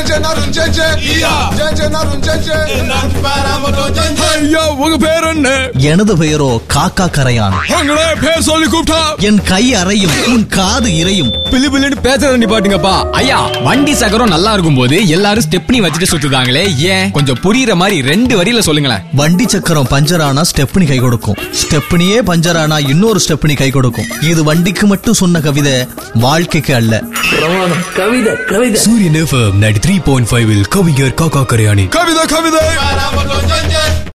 உங்க பேர் என்ன? எனது பெயரோ காக்கா கரையான். பேர் சொல்லி கூப்பிட்டா என் கை அறையும் உன் காது இறையும். பிலிபிலின்னு பேசுறத நிப்பாட்டுங்கப்பா. ஐயா, வண்டி சக்கரம் நல்லா இருக்கும் போது எல்லாரும் ஸ்டெப்னி வச்சுட்டு சுத்துதாங்களே, ஏன்? கொஞ்சம் புரியுற மாதிரி 2 வரியில சொல்லுங்களேன். வண்டி சக்கரம் பஞ்சர் ஆனா ஸ்டெப்னி கை கொடுக்கும். ஸ்டெப்னியே பஞ்சர் ஆனா இன்னொரு ஸ்டெப்னி கை கொடுக்கும். இது வண்டிக்கு மட்டும் சொன்ன கவிதை, வாழ்க்கைக்கு அல்ல. கவிதை கவிதை. சூரியன் FM 93.5 கவிஞர் காக்கா கரையாணி. கவிதை கவிதை.